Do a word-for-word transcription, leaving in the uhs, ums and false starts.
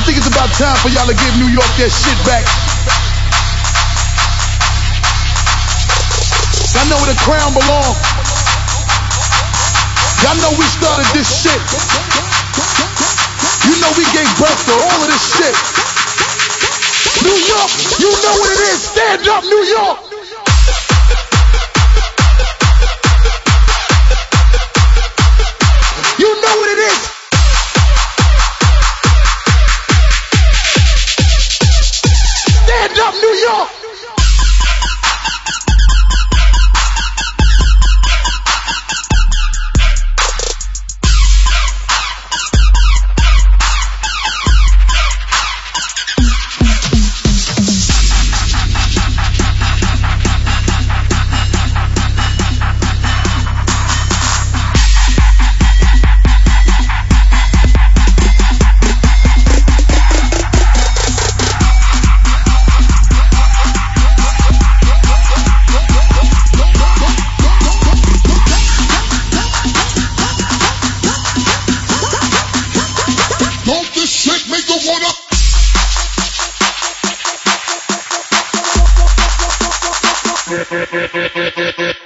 think it's about time for y'all to give New York their shit back. Y'all know where the crown belongs. Y'all know we started this shit. You know we gave birth to all of this shit. New York, you know what it is. Stand up, New York. You know what it is. Stand up, New York. Don't this shit make you wanna